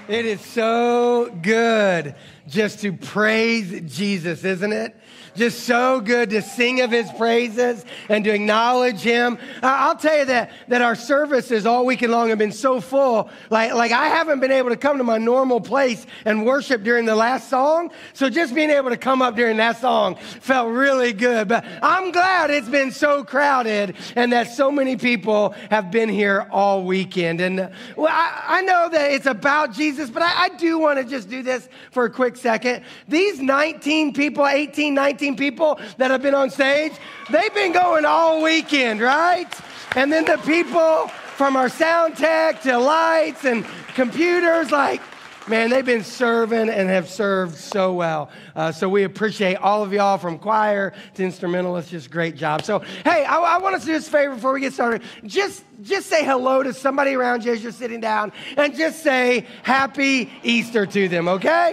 It is so good just to praise Jesus, isn't it? Just so good to sing of his praises and to acknowledge him. I'll tell you that our services all weekend long have been so full. Like I haven't been able to come to my normal place and worship during the last song. So just being able to come up during that song felt really good. But I'm glad it's been so crowded and that so many people have been here all weekend. And I know that it's about Jesus, but I do want to just do this for a quick second. These 19 people that have been on stage, they've been going all weekend, right? And then the people from our sound tech to lights and computers, man, they've been serving and have served so well. So we appreciate all of y'all from choir to instrumentalists. Just great job. So, hey, I want us to do this favor before we get started. Just say hello to somebody around you as you're sitting down and just say Happy Easter to them, okay?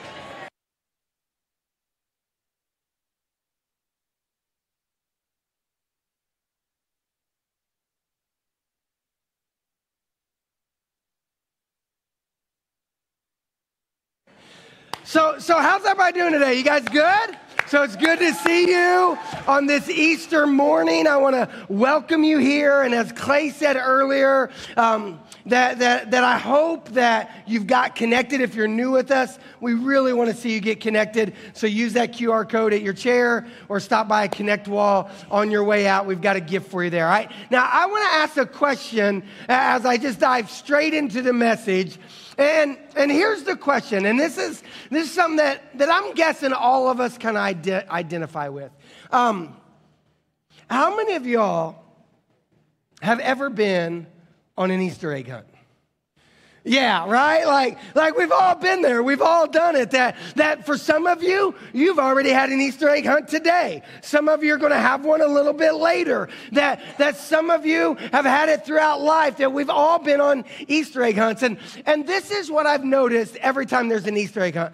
So how's everybody doing today? You guys good? So it's good to see you on this Easter morning. I want to welcome you here. And as Clay said earlier, that I hope that you've got connected. If you're new with us, we really want to see you get connected. So use that QR code at your chair or stop by a Connect wall on your way out. We've got a gift for you there, all right? Now, I want to ask a question as I just dive straight into the message. And here's the question, and this is something that I'm guessing all of us can identify with. How many of y'all have ever been on an Easter egg hunt? Yeah, right? Like we've all been there. We've all done it. That for some of you, you've already had an Easter egg hunt today. Some of you are going to have one a little bit later. That some of you have had it throughout life. That we've all been on Easter egg hunts. And this is what I've noticed every time there's an Easter egg hunt,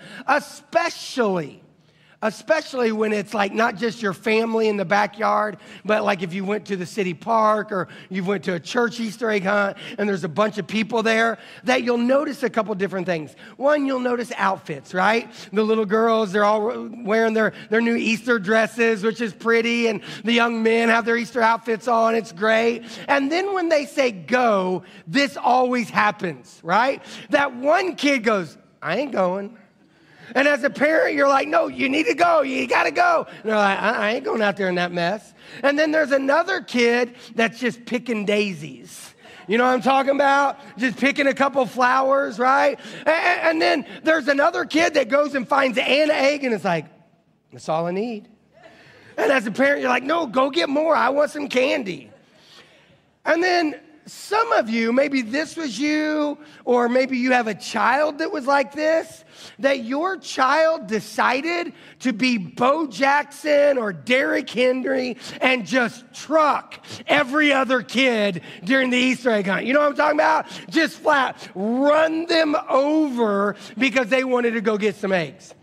especially when it's like not just your family in the backyard, but like if you went to the city park or you went to a church Easter egg hunt and there's a bunch of people there, that you'll notice a couple different things. One, you'll notice outfits, right? The little girls, they're all wearing their new Easter dresses, which is pretty, and the young men have their Easter outfits on. It's great. And then when they say go, this always happens, right? That one kid goes, I ain't going. And as a parent, you're like, no, you need to go. You got to go. And they're like, I ain't going out there in that mess. And then there's another kid that's just picking daisies. You know what I'm talking about? Just picking a couple flowers, right? And then there's another kid that goes and finds an egg and it's like, that's all I need. And as a parent, you're like, no, go get more. I want some candy. And then some of you, maybe this was you, or maybe you have a child that was like this, that your child decided to be Bo Jackson or Derrick Henry and just truck every other kid during the Easter egg hunt. You know what I'm talking about? Just flat run them over because they wanted to go get some eggs.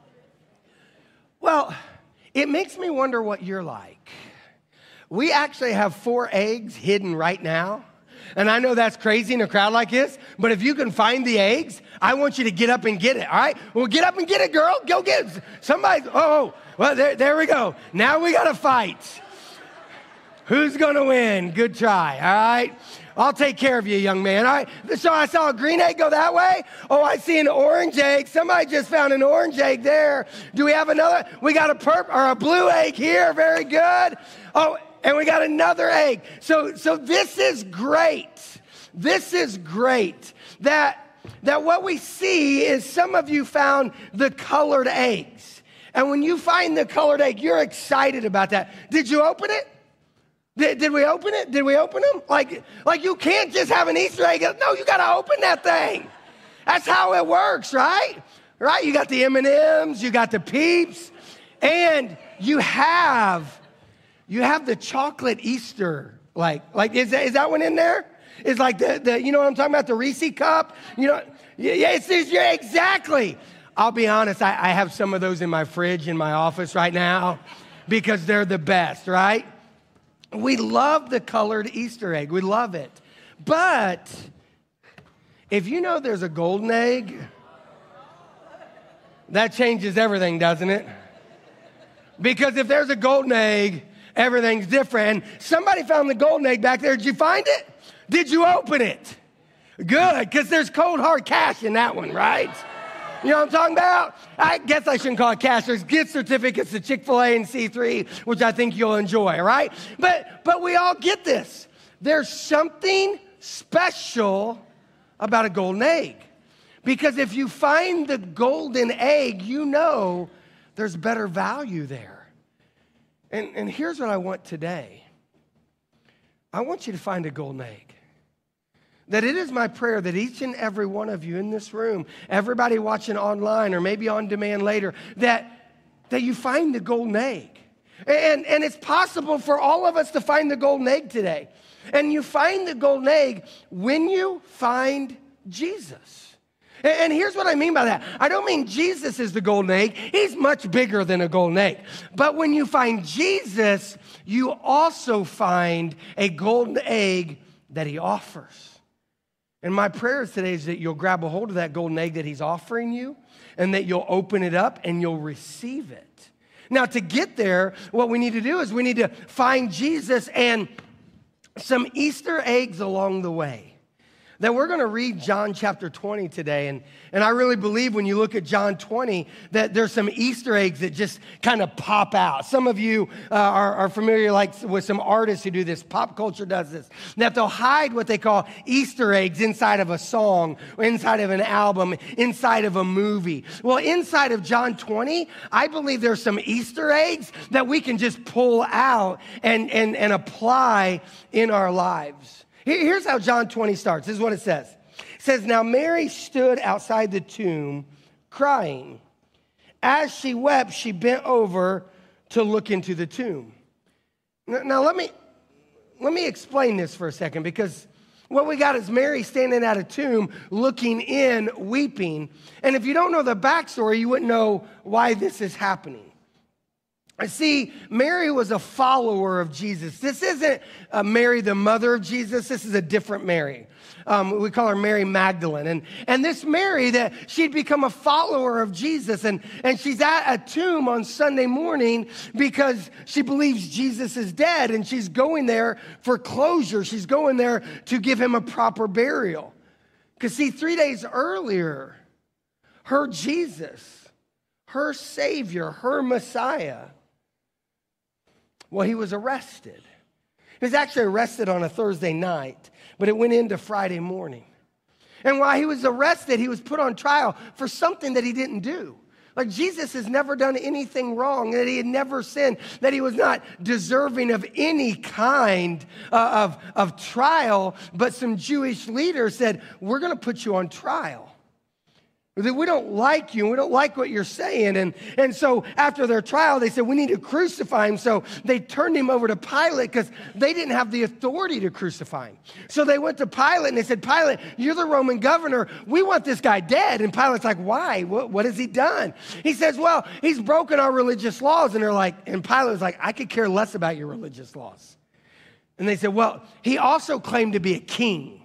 Well, it makes me wonder what you're like. We actually have 4 eggs hidden right now. And I know that's crazy in a crowd like this, but if you can find the eggs, I want you to get up and get it, all right? Well, get up and get it, girl. Go get it. Somebody, well, there we go. Now we got to fight. Who's going to win? Good try, all right? I'll take care of you, young man, all right? So I saw a green egg go that way. Oh, I see an orange egg. Somebody just found an orange egg there. Do we have another? We got a blue egg here. Very good. Oh, and we got another egg. So this is great. This is great that what we see is some of you found the colored eggs. And when you find the colored egg, you're excited about that. Did you open it? Did we open it? Did we open them? Like you can't just have an Easter egg. No, you got to open that thing. That's how it works, right? Right? You got the M&Ms, you got the Peeps, and you have the chocolate Easter, is that one in there? It's like the you know what I'm talking about, the Reese cup? You know, yeah, exactly. I'll be honest, I have some of those in my fridge in my office right now because they're the best, right? We love the colored Easter egg. We love it. But If you know there's a golden egg, that changes everything, doesn't it? Because if there's a golden egg, everything's different. And somebody found the golden egg back there. Did you find it? Did you open it? Good, because there's cold, hard cash in that one, right? You know what I'm talking about? I guess I shouldn't call it cash. There's gift certificates to Chick-fil-A and C3, which I think you'll enjoy, right? But we all get this. There's something special about a golden egg. Because if you find the golden egg, you know there's better value there. And here's what I want today. I want you to find a golden egg. That it is my prayer that each and every one of you in this room, everybody watching online or maybe on demand later, that you find the golden egg. And it's possible for all of us to find the golden egg today. And you find the golden egg when you find Jesus. And here's what I mean by that. I don't mean Jesus is the golden egg. He's much bigger than a golden egg. But when you find Jesus, you also find a golden egg that he offers. And my prayer today is that you'll grab a hold of that golden egg that he's offering you and that you'll open it up and you'll receive it. Now, to get there, what we need to do is we need to find Jesus and some Easter eggs along the way. That we're going to read John chapter 20 today. And I really believe when you look at John 20 that there's some Easter eggs that just kind of pop out. Some of you are familiar with some artists who do this. Pop culture does this. That they'll hide what they call Easter eggs inside of a song, or inside of an album, inside of a movie. Well, inside of John 20, I believe there's some Easter eggs that we can just pull out and apply in our lives. Here's how John 20 starts. This is what it says. It says, now Mary stood outside the tomb crying. As she wept, she bent over to look into the tomb. Now let me explain this for a second, because what we got is Mary standing at a tomb looking in, weeping. And if you don't know the backstory, you wouldn't know why this is happening. I see, Mary was a follower of Jesus. This isn't Mary, the mother of Jesus. This is a different Mary. We call her Mary Magdalene. And this Mary, that she'd become a follower of Jesus. And she's at a tomb on Sunday morning because she believes Jesus is dead. And she's going there for closure. She's going there to give him a proper burial. Because see, 3 days earlier, her Jesus, her Savior, her Messiah, well, he was arrested. He was actually arrested on a Thursday night, but it went into Friday morning. And while he was arrested, he was put on trial for something that he didn't do. Like Jesus has never done anything wrong, that he had never sinned, that he was not deserving of any kind of trial. But some Jewish leaders said, we're going to put you on trial. That we don't like you, and we don't like what you're saying. And so after their trial, they said, we need to crucify him. So they turned him over to Pilate because they didn't have the authority to crucify him. So they went to Pilate and they said, Pilate, you're the Roman governor. We want this guy dead. And Pilate's like, why? What has he done? He says, well, he's broken our religious laws. And Pilate was like, I could care less about your religious laws. And they said, well, he also claimed to be a king.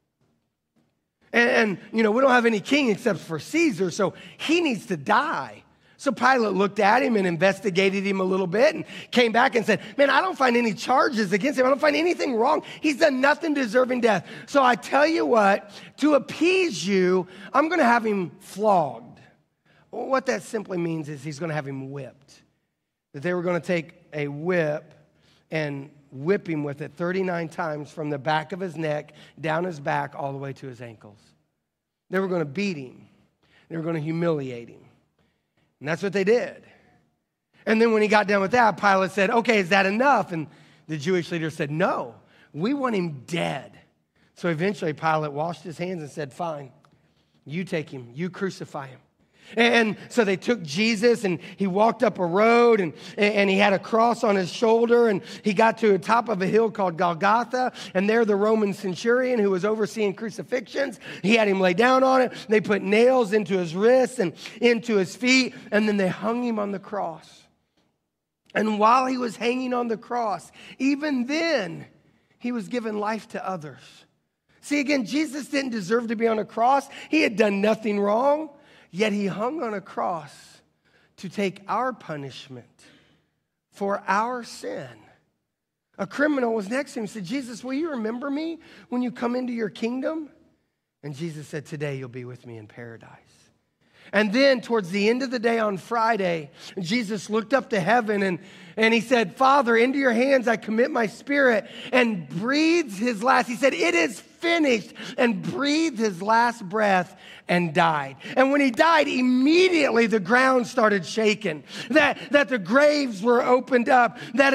And we don't have any king except for Caesar, so he needs to die. So Pilate looked at him and investigated him a little bit and came back and said, man, I don't find any charges against him. I don't find anything wrong. He's done nothing deserving death. So I tell you what, to appease you, I'm going to have him flogged. Well, what that simply means is he's going to have him whipped. That they were going to take a whip and whip him with it 39 times from the back of his neck, down his back, all the way to his ankles. They were going to beat him. They were going to humiliate him. And that's what they did. And then when he got done with that, Pilate said, okay, is that enough? And the Jewish leader said, no, we want him dead. So eventually Pilate washed his hands and said, fine, you take him, you crucify him. And so they took Jesus and he walked up a road and he had a cross on his shoulder and he got to the top of a hill called Golgotha. And there the Roman centurion who was overseeing crucifixions, he had him lay down on it. They put nails into his wrists and into his feet, and then they hung him on the cross. And while he was hanging on the cross, even then, he was giving life to others. See, again, Jesus didn't deserve to be on a cross. He had done nothing wrong, yet he hung on a cross to take our punishment for our sin. A criminal was next to him and said, Jesus, will you remember me when you come into your kingdom? And Jesus said, today you'll be with me in paradise. And then towards the end of the day on Friday, Jesus looked up to heaven and he said, Father, into your hands I commit my spirit, and breathes his last. He said, it is finished, and breathed his last breath and died. And when he died, immediately the ground started shaking, that the graves were opened up, that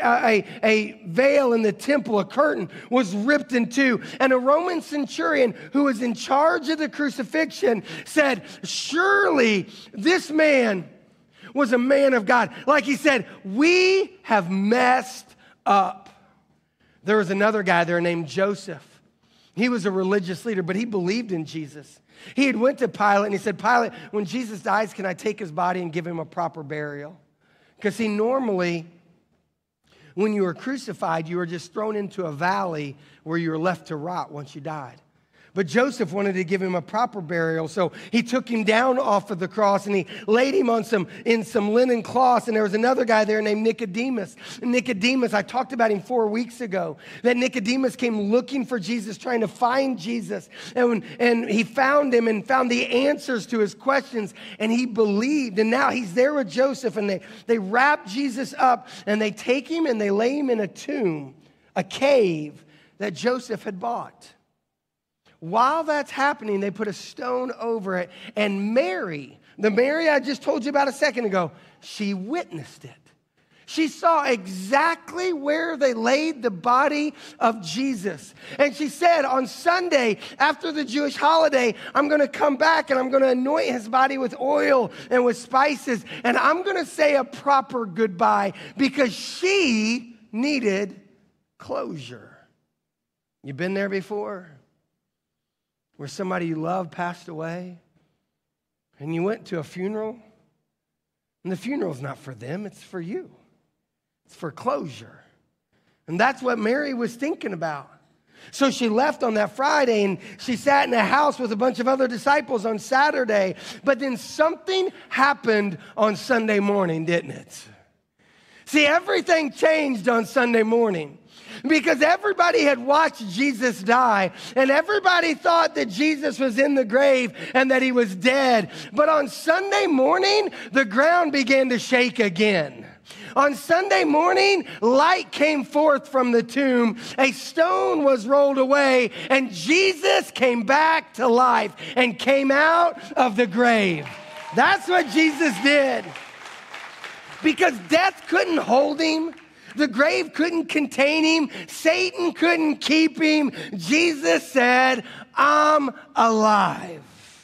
a veil in the temple, a curtain, was ripped in two. And a Roman centurion who was in charge of the crucifixion said, surely this man was a man of God. Like he said, we have messed up. There was another guy there named Joseph. He was a religious leader, but he believed in Jesus. He had went to Pilate and he said, Pilate, when Jesus dies, can I take his body and give him a proper burial? Because normally, when you were crucified, you were just thrown into a valley where you were left to rot once you died. But Joseph wanted to give him a proper burial, so he took him down off of the cross and he laid him in some linen cloths. And there was another guy there named Nicodemus. And Nicodemus, I talked about him 4 weeks ago, that Nicodemus came looking for Jesus, trying to find Jesus. And he found him and found the answers to his questions, and he believed. And now he's there with Joseph, and they wrap Jesus up, and they take him and they lay him in a tomb, a cave that Joseph had bought. While that's happening, they put a stone over it. And Mary, the Mary I just told you about a second ago, she witnessed it. She saw exactly where they laid the body of Jesus. And she said, on Sunday, after the Jewish holiday, I'm going to come back and I'm going to anoint his body with oil and with spices. And I'm going to say a proper goodbye, because she needed closure. You been there before? Where somebody you love passed away, and you went to a funeral, and the funeral's not for them, it's for you. It's for closure. And that's what Mary was thinking about. So she left on that Friday, and she sat in a house with a bunch of other disciples on Saturday. But then something happened on Sunday morning, didn't it? See, everything changed on Sunday morning, because everybody had watched Jesus die, and everybody thought that Jesus was in the grave and that he was dead. But on Sunday morning, the ground began to shake again. On Sunday morning, light came forth from the tomb, a stone was rolled away, and Jesus came back to life and came out of the grave. That's what Jesus did. Because death couldn't hold him. The grave couldn't contain him. Satan couldn't keep him. Jesus said, I'm alive.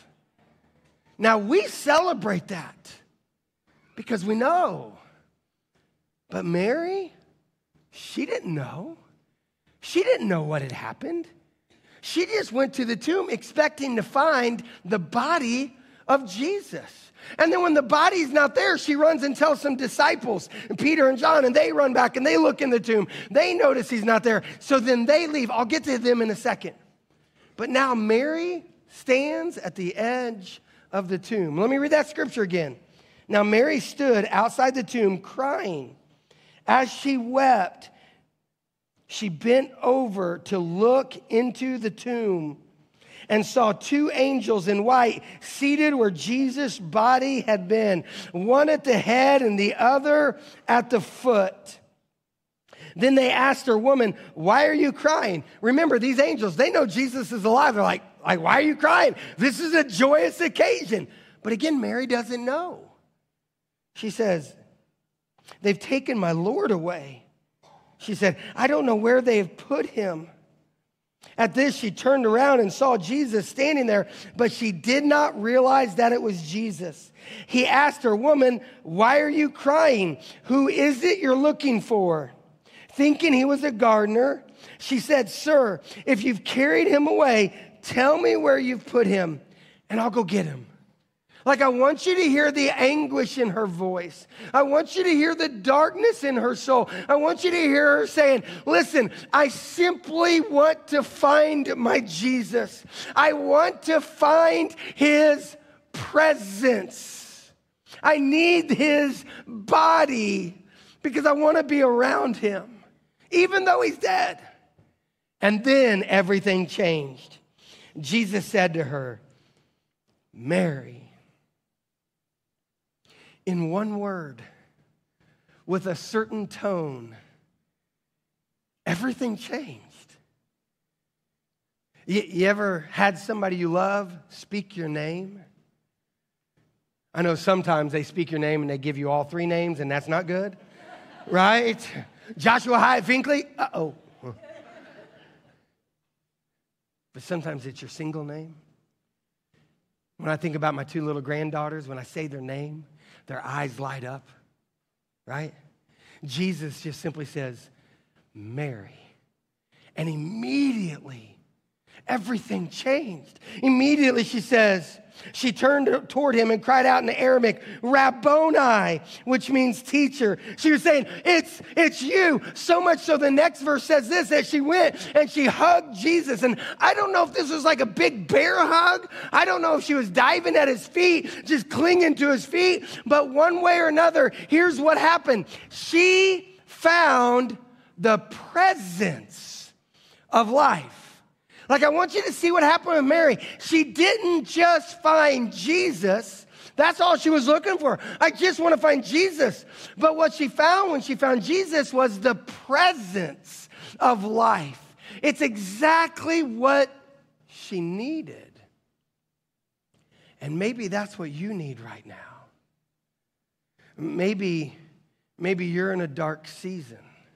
Now we celebrate that because we know. But Mary, she didn't know. She didn't know what had happened. She just went to the tomb expecting to find the body of Jesus. And then when the body's not there, she runs and tells some disciples, Peter and John, and they run back and they look in the tomb. They notice he's not there. So then they leave. I'll get to them in a second. But now Mary stands at the edge of the tomb. Let me read that scripture again. Now Mary stood outside the tomb crying. As she wept, she bent over to look into the tomb and saw 2 angels in white seated where Jesus' body had been, one at the head and the other at the foot. Then they asked her, woman, why are you crying? Remember, these angels, they know Jesus is alive. They're like, why are you crying? This is a joyous occasion. But again, Mary doesn't know. She says, they've taken my Lord away. She said, I don't know where they have put him. At this, she turned around and saw Jesus standing there, but she did not realize that it was Jesus. He asked her, woman, why are you crying? Who is it you're looking for? Thinking he was a gardener, she said, sir, if you've carried him away, tell me where you've put him, and I'll go get him. Like, I want you to hear the anguish in her voice. I want you to hear the darkness in her soul. I want you to hear her saying, listen, I simply want to find my Jesus. I want to find his presence. I need his body because I want to be around him, even though he's dead. And then everything changed. Jesus said to her, Mary. In one word, with a certain tone, everything changed. You ever had somebody you love speak your name? I know sometimes they speak your name and they give you all three names, and that's not good, right? Joshua Hyatt Finkley, uh-oh. But sometimes it's your single name. When I think about my two little granddaughters, when I say their name, their eyes light up, right? Jesus just simply says, Mary. And immediately, everything changed. Immediately, she turned toward him and cried out in Aramaic, Rabboni, which means teacher. She was saying, it's you. So much so the next verse says this, that she went and she hugged Jesus. And I don't know if this was like a big bear hug. I don't know if she was diving at his feet, just clinging to his feet. But one way or another, here's what happened. She found the presence of life. Like, I want you to see what happened with Mary. She didn't just find Jesus. That's all she was looking for. I just want to find Jesus. But what she found when she found Jesus was the presence of life. It's exactly what she needed. And maybe that's what you need right now. Maybe you're in a dark season.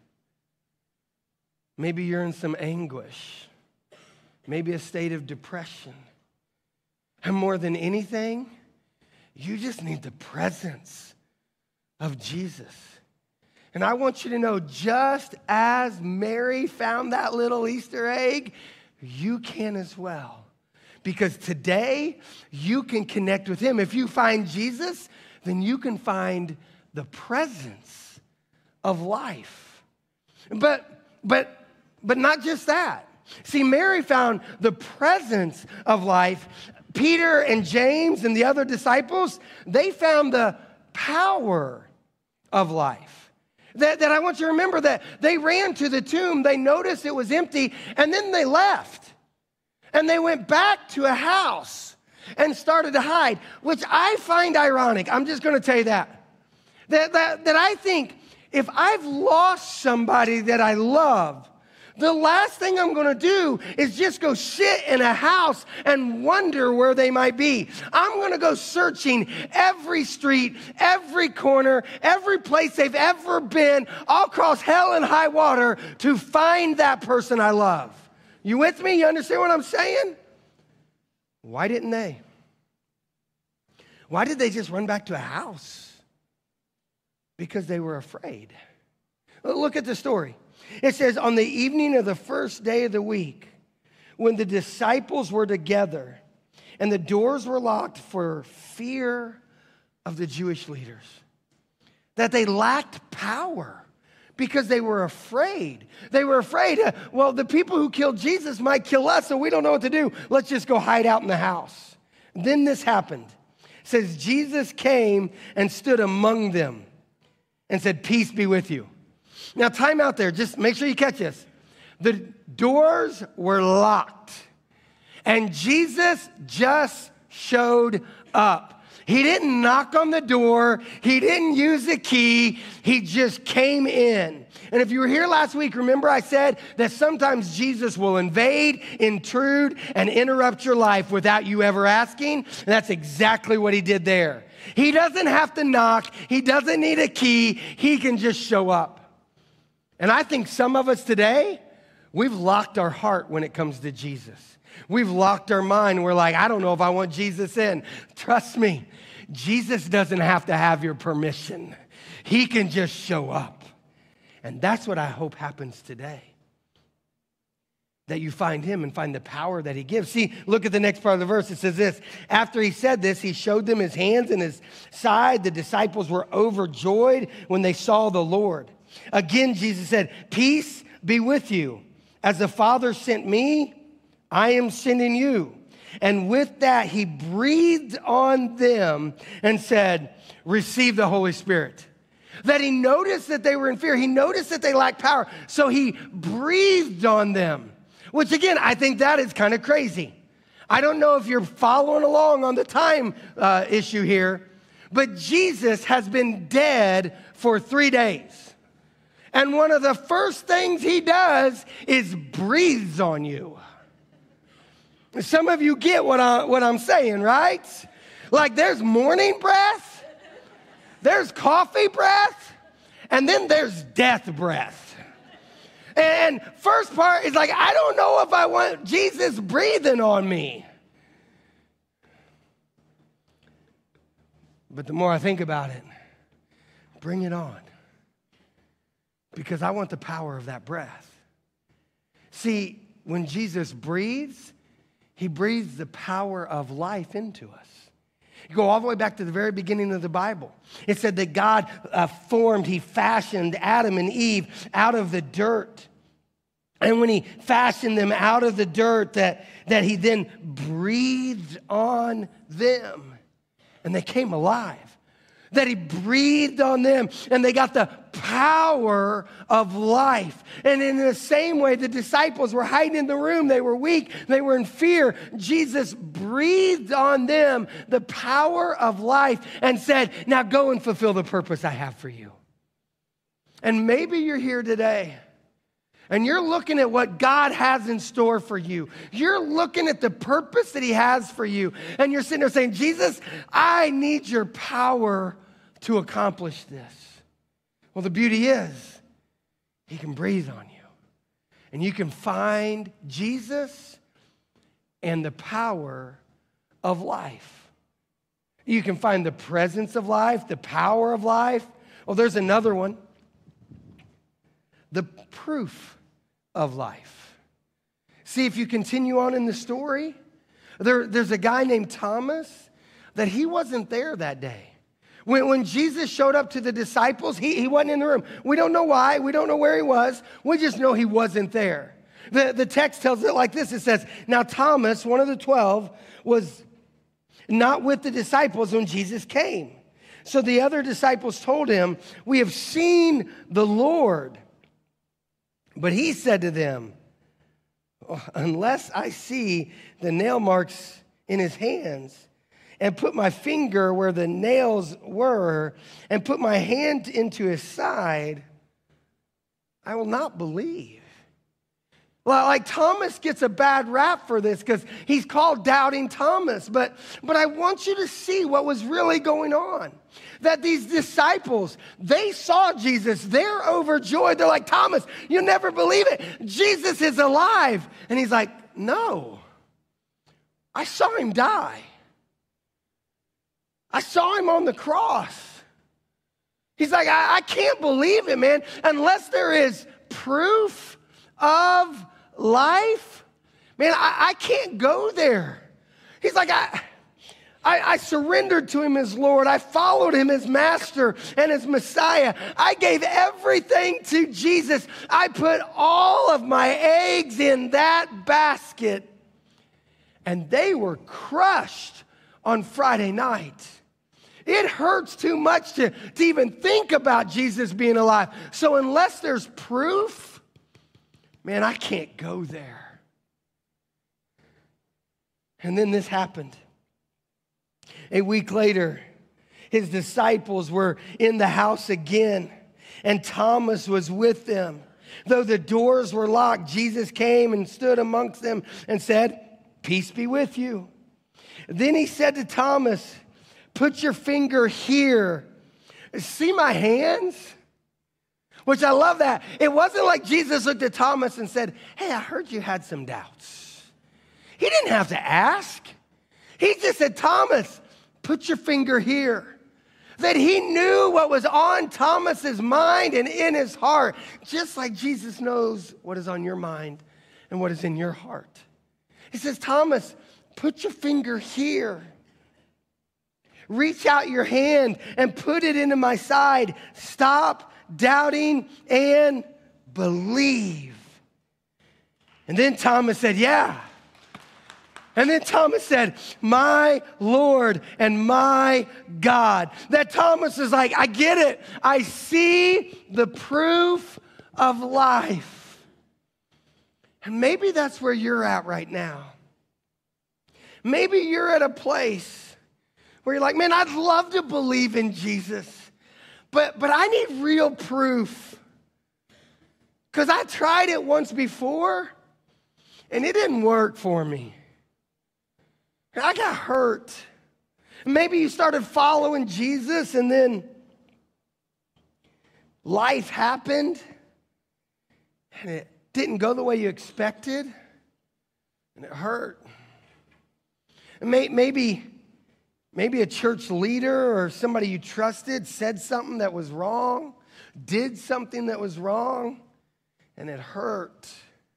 Maybe you're in some anguish. Maybe a state of depression. And more than anything, you just need the presence of Jesus. And I want you to know, just as Mary found that little Easter egg, you can as well. Because today, you can connect with him. If you find Jesus, then you can find the presence of life. But not just that. See, Mary found the presence of life. Peter and James and the other disciples, they found the power of life. That I want you to remember that they ran to the tomb, they noticed it was empty, and then they left. And they went back to a house and started to hide, which I find ironic. I'm just going to tell you that. That I think if I've lost somebody that I love, the last thing I'm going to do is just go sit in a house and wonder where they might be. I'm going to go searching every street, every corner, every place they've ever been, all across hell and high water to find that person I love. You with me? You understand what I'm saying? Why didn't they? Why did they just run back to a house? Because they were afraid. Look at the story. It says, on the evening of the first day of the week, when the disciples were together and the doors were locked for fear of the Jewish leaders, that they lacked power because they were afraid. They were afraid, well, the people who killed Jesus might kill us, so we don't know what to do. Let's just go hide out in the house. Then this happened. It says, Jesus came and stood among them and said, peace be with you. Now, time out there. Just make sure you catch this. The doors were locked, and Jesus just showed up. He didn't knock on the door. He didn't use the key. He just came in. And if you were here last week, remember I said that sometimes Jesus will invade, intrude, and interrupt your life without you ever asking. And that's exactly what he did there. He doesn't have to knock. He doesn't need a key. He can just show up. And I think some of us today, we've locked our heart when it comes to Jesus. We've locked our mind. We're like, I don't know if I want Jesus in. Trust me, Jesus doesn't have to have your permission. He can just show up. And that's what I hope happens today. that you find him and find the power that he gives. See, look at the next part of the verse. It says this: after he said this, he showed them his hands and his side. The disciples were overjoyed when they saw the Lord. Again, Jesus said, peace be with you. As the Father sent me, I am sending you. And with that, he breathed on them and said, receive the Holy Spirit. That he noticed that they were in fear. He noticed that they lacked power. So he breathed on them, which again, I think that is kind of crazy. I don't know if you're following along on the time issue here, but Jesus has been dead for 3 days. And one of the first things he does is breathes on you. Some of you get what I'm saying, right? Like there's morning breath, there's coffee breath, and then there's death breath. And first part is like, I don't know if I want Jesus breathing on me. But the more I think about it, bring it on. Because I want the power of that breath. See, when Jesus breathes, he breathes the power of life into us. You go all the way back to the very beginning of the Bible. It said that God he fashioned Adam and Eve out of the dirt. And when he fashioned them out of the dirt, that he then breathed on them. And they came alive. That he breathed on them and they got the power of life. And in the same way, the disciples were hiding in the room. They were weak. They were in fear. Jesus breathed on them the power of life and said, now go and fulfill the purpose I have for you. And maybe you're here today and you're looking at what God has in store for you. You're looking at the purpose that he has for you. And you're sitting there saying, Jesus, I need your power to accomplish this. Well, the beauty is, he can breathe on you. And you can find Jesus and the power of life. You can find the presence of life, the power of life. Oh, there's another one. The proof of life. See, if you continue on in the story, there's a guy named Thomas that he wasn't there that day. When Jesus showed up to the disciples, he wasn't in the room. We don't know why. We don't know where he was. We just know he wasn't there. The text tells it like this. It says, now Thomas, one of the 12, was not with the disciples when Jesus came. So the other disciples told him, we have seen the Lord. But he said to them, unless I see the nail marks in his hands and put my finger where the nails were and put my hand into his side, I will not believe. Well, like Thomas gets a bad rap for this because he's called Doubting Thomas. But I want you to see what was really going on. That these disciples, they saw Jesus. They're overjoyed. They're like, Thomas, you'll never believe it. Jesus is alive. And he's like, no. I saw him die. I saw him on the cross. He's like, I can't believe it, man. Unless there is proof of life, man, I can't go there. He's like, I surrendered to him as Lord. I followed him as master and as Messiah. I gave everything to Jesus. I put all of my eggs in that basket. And they were crushed on Friday night. It hurts too much to even think about Jesus being alive. So unless there's proof, man, I can't go there. And then this happened. A week later, his disciples were in the house again, and Thomas was with them. Though the doors were locked, Jesus came and stood amongst them and said, peace be with you. Then he said to Thomas, put your finger here. See my hands? Which I love that. It wasn't like Jesus looked at Thomas and said, hey, I heard you had some doubts. He didn't have to ask. He just said, Thomas, put your finger here. That he knew what was on Thomas's mind and in his heart, just like Jesus knows what is on your mind and what is in your heart. He says, Thomas, put your finger here. Reach out your hand and put it into my side. Stop doubting and believe. And then Thomas said, yeah. And then Thomas said, my Lord and my God. That Thomas is like, I get it. I see the proof of life. And maybe that's where you're at right now. Maybe you're at a place where you're like, man, I'd love to believe in Jesus, but I need real proof. Because I tried it once before, and it didn't work for me. I got hurt. Maybe you started following Jesus, and then life happened, and it didn't go the way you expected, and it hurt. And maybe a church leader or somebody you trusted said something that was wrong, did something that was wrong, and it hurt.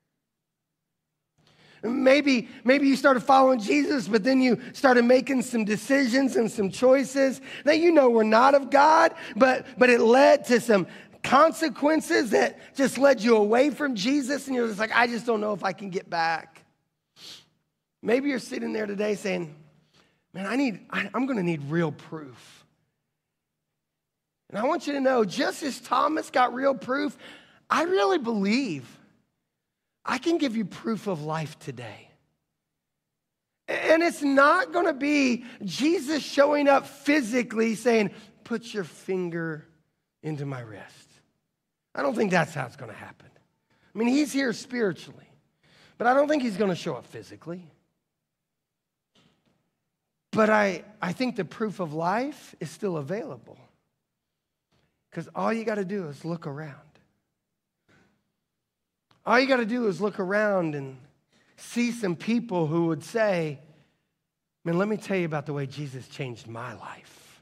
Maybe you started following Jesus, but then you started making some decisions and some choices that you know were not of God, but it led to some consequences that just led you away from Jesus, and you're just like, I just don't know if I can get back. Maybe you're sitting there today saying, man, I'm going to need real proof. And I want you to know, just as Thomas got real proof, I really believe I can give you proof of life today. And it's not going to be Jesus showing up physically saying, put your finger into my wrist. I don't think that's how it's going to happen. I mean, he's here spiritually, but I don't think he's going to show up physically. But I think the proof of life is still available. Because all you got to do is look around. All you got to do is look around and see some people who would say, man, let me tell you about the way Jesus changed my life.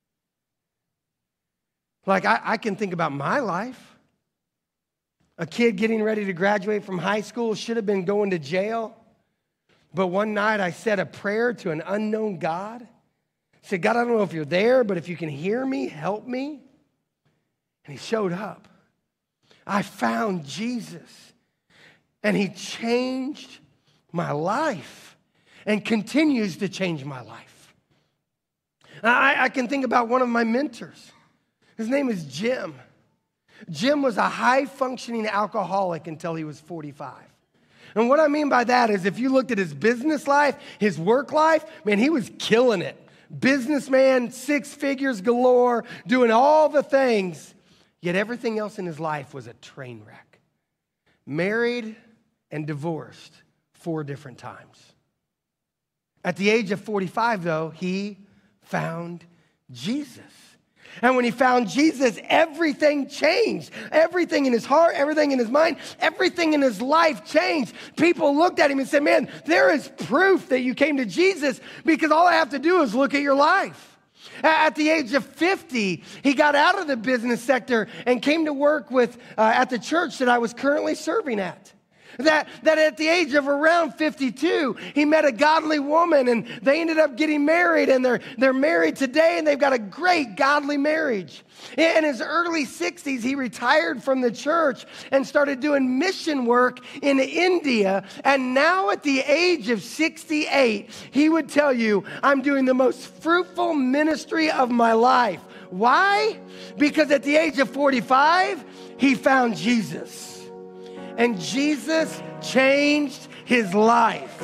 Like, I can think about my life. A kid getting ready to graduate from high school, should have been going to jail. But one night I said a prayer to an unknown God. I said, God, I don't know if you're there, but if you can hear me, help me. And he showed up. I found Jesus. And he changed my life and continues to change my life. I can think about one of my mentors. His name is Jim. Jim was a high-functioning alcoholic until he was 45. And what I mean by that is if you looked at his business life, his work life, man, he was killing it. Businessman, 6 figures galore, doing all the things. Yet everything else in his life was a train wreck. Married and divorced 4 different times. At the age of 45, though, he found Jesus. And when he found Jesus, everything changed. Everything in his heart, everything in his mind, everything in his life changed. People looked at him and said, man, there is proof that you came to Jesus because all I have to do is look at your life. At the age of 50, he got out of the business sector and came to work with at the church that I was currently serving at. That at the age of around 52, he met a godly woman and they ended up getting married, and they're married today, and they've got a great godly marriage. In his early 60s, he retired from the church and started doing mission work in India. And now at the age of 68, he would tell you, I'm doing the most fruitful ministry of my life. Why? Because at the age of 45, he found Jesus. And Jesus changed his life.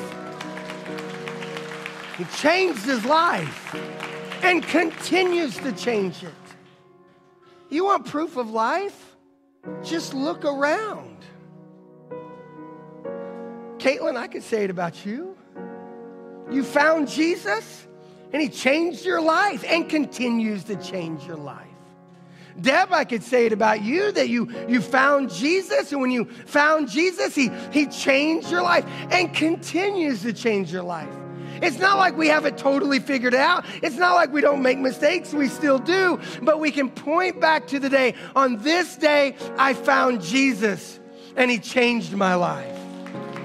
He changed his life and continues to change it. You want proof of life? Just look around. Caitlin, I could say it about you. You found Jesus and he changed your life and continues to change your life. Deb, I could say it about you, that you found Jesus, and when you found Jesus, he changed your life and continues to change your life. It's not like we have it totally figured out. It's not like we don't make mistakes. We still do, but we can point back to the day, on this day, I found Jesus, and he changed my life.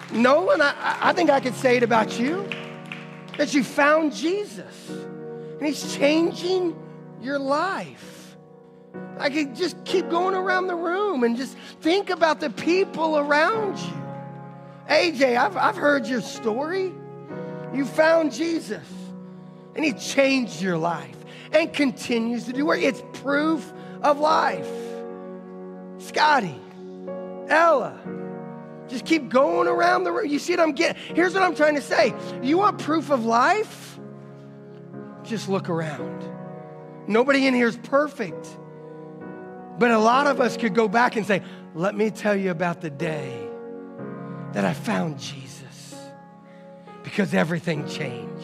Nolan, I think I could say it about you, that you found Jesus and he's changing your life. I could just keep going around the room and just think about the people around you. AJ, I've heard your story. You found Jesus and he changed your life and continues to do work. It's proof of life. Scotty, Ella, just keep going around the room. You see what I'm getting? Here's what I'm trying to say. You want proof of life? Just look around. Nobody in here is perfect. But a lot of us could go back and say, let me tell you about the day that I found Jesus, because everything changed.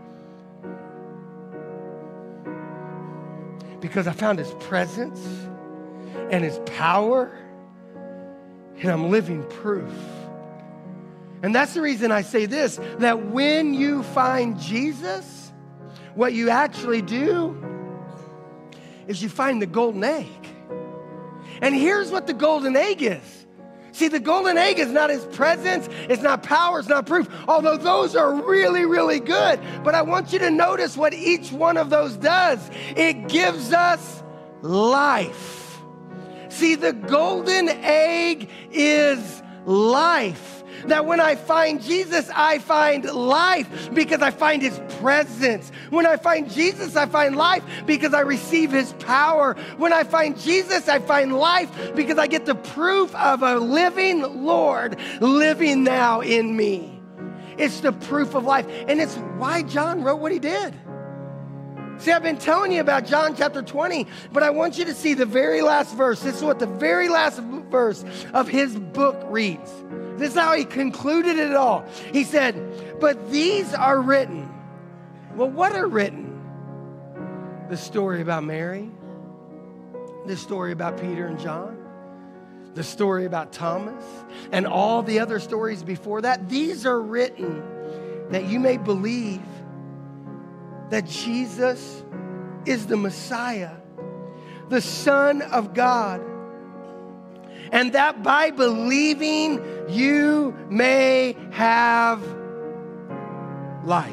Because I found his presence and his power, and I'm living proof. And that's the reason I say this, that when you find Jesus, what you actually do is you find the golden egg. And here's what the golden egg is. See, the golden egg is not his presence, it's not power, it's not proof, although those are really, really good. But I want you to notice what each one of those does. It gives us life. See, the golden egg is life. That when I find Jesus, I find life because I find his presence. When I find Jesus, I find life because I receive his power. When I find Jesus, I find life because I get the proof of a living Lord living now in me. It's the proof of life. And it's why John wrote what he did. See, I've been telling you about John chapter 20, but I want you to see the very last verse. This is what the very last verse of his book reads. This is how he concluded it all. He said, but these are written. Well, what are written? The story about Mary, the story about Peter and John, the story about Thomas, and all the other stories before that. These are written that you may believe that Jesus is the Messiah, the Son of God, and that by believing you may have life.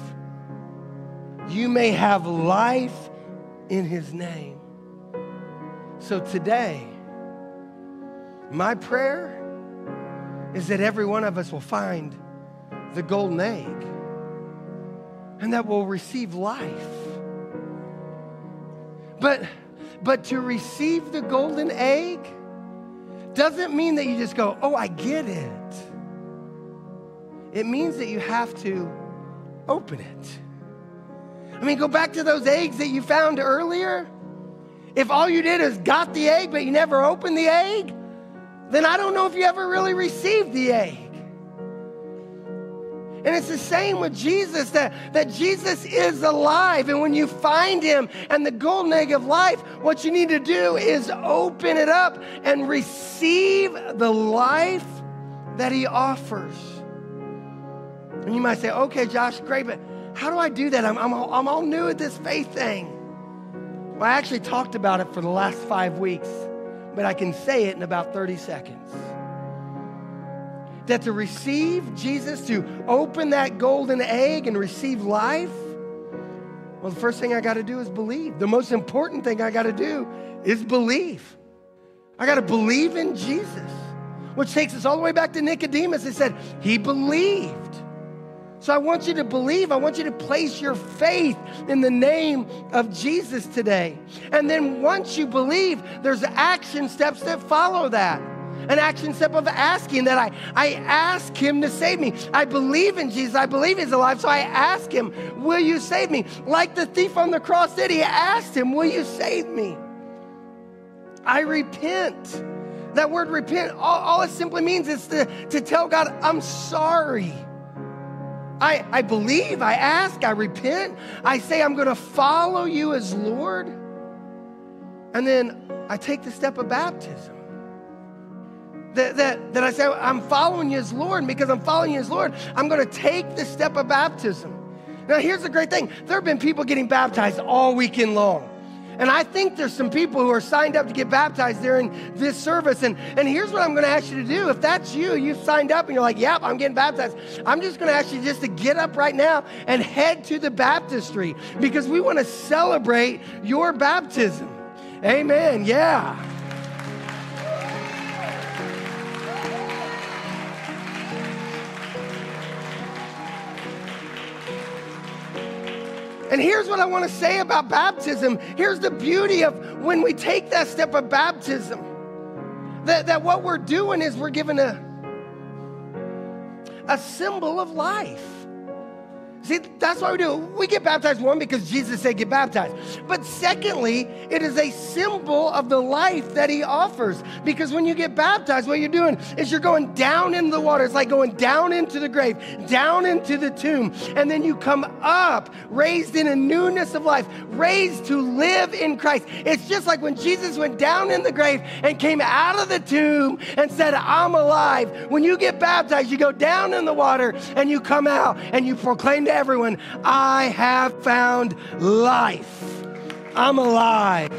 You may have life in his name. So today, my prayer is that every one of us will find the golden egg and that we'll receive life. But to receive the golden egg doesn't mean that you just go, oh, I get it. It means that you have to open it. I mean, go back to those eggs that you found earlier. If all you did is got the egg, but you never opened the egg, then I don't know if you ever really received the egg. And it's the same with Jesus, that Jesus is alive. And when you find him and the golden egg of life, what you need to do is open it up and receive the life that he offers. And you might say, okay, Josh, great, but how do I do that? I'm all new at this faith thing. Well, I actually talked about it for the last 5 weeks, but I can say it in about 30 seconds. That to receive Jesus, to open that golden egg and receive life, well, the first thing I got to do is believe. The most important thing I got to do is believe. I got to believe in Jesus, which takes us all the way back to Nicodemus. It said he believed. So I want you to believe. I want you to place your faith in the name of Jesus today. And then once you believe, there's action steps that follow that. An action step of asking, that I ask him to save me. I believe in Jesus. I believe he's alive. So I ask him, will you save me? Like the thief on the cross did. He asked him, will you save me? I repent. That word repent, all it simply means is to tell God, I'm sorry. I believe, I ask, I repent. I say I'm going to follow you as Lord. And then I take the step of baptism. That I say, I'm following you as Lord, and because I'm following you as Lord, I'm going to take the step of baptism. Now, here's the great thing. There have been people getting baptized all weekend long. And I think there's some people who are signed up to get baptized during this service. And here's what I'm going to ask you to do. If that's you, you've signed up and you're like, yep, I'm getting baptized. I'm just going to ask you just to get up right now and head to the baptistry because we want to celebrate your baptism. Amen. Yeah. And here's what I want to say about baptism. Here's the beauty of when we take that step of baptism, that what we're doing is we're given a symbol of life. See, that's why we do it. We get baptized, one, because Jesus said get baptized. But secondly, it is a symbol of the life that he offers. Because when you get baptized, what you're doing is you're going down into the water. It's like going down into the grave, down into the tomb. And then you come up, raised in a newness of life, raised to live in Christ. It's just like when Jesus went down in the grave and came out of the tomb and said, I'm alive. When you get baptized, you go down in the water and you come out and you proclaim to everyone, I have found life. I'm alive.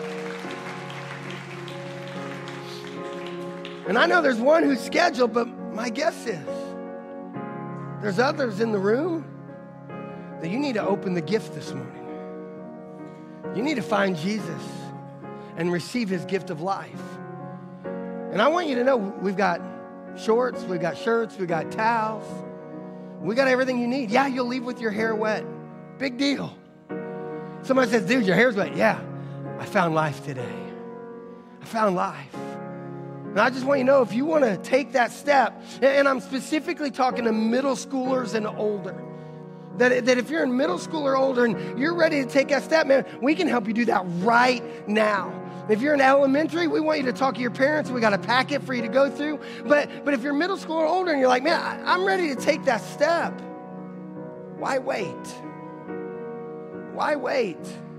And I know there's one who's scheduled, but my guess is there's others in the room that you need to open the gift this morning. You need to find Jesus and receive his gift of life. And I want you to know we've got shorts, we've got shirts, we've got towels. We got everything you need. Yeah, you'll leave with your hair wet. Big deal. Somebody says, dude, your hair's wet. Yeah, I found life today. I found life. And I just want you to know, if you want to take that step, and I'm specifically talking to middle schoolers and older, that if you're in middle school or older and you're ready to take that step, man, we can help you do that right now. If you're in elementary, we want you to talk to your parents. We got a packet for you to go through. But if you're middle school or older and you're like, man, I'm ready to take that step, why wait? Why wait?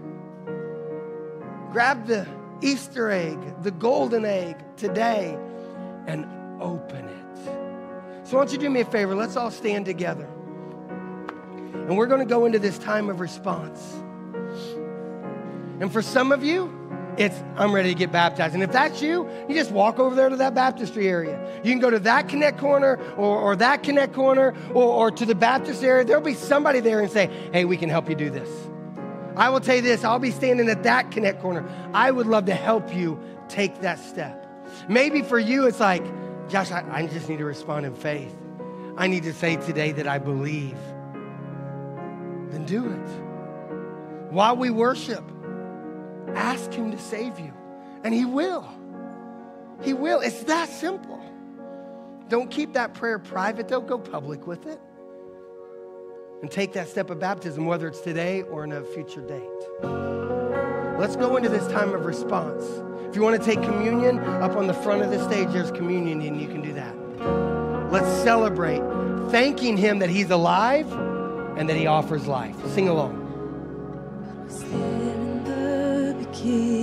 Grab the Easter egg, the golden egg today and open it. So why don't you do me a favor? Let's all stand together. And we're going to go into this time of response. And for some of you, it's, I'm ready to get baptized. And if that's you, you just walk over there to that baptistry area. You can go to that Connect Corner or that Connect Corner or to the Baptist area. There'll be somebody there and say, hey, we can help you do this. I will tell you this, I'll be standing at that Connect Corner. I would love to help you take that step. Maybe for you, it's like, Josh, I just need to respond in faith. I need to say today that I believe. Then do it. While we worship, ask him to save you, and he will. He will. It's that simple. Don't keep that prayer private. Don't go public with it. And take that step of baptism, whether it's today or in a future date. Let's go into this time of response. If you want to take communion, up on the front of the stage, there's communion, and you can do that. Let's celebrate, thanking him that he's alive and that he offers life. Sing along. He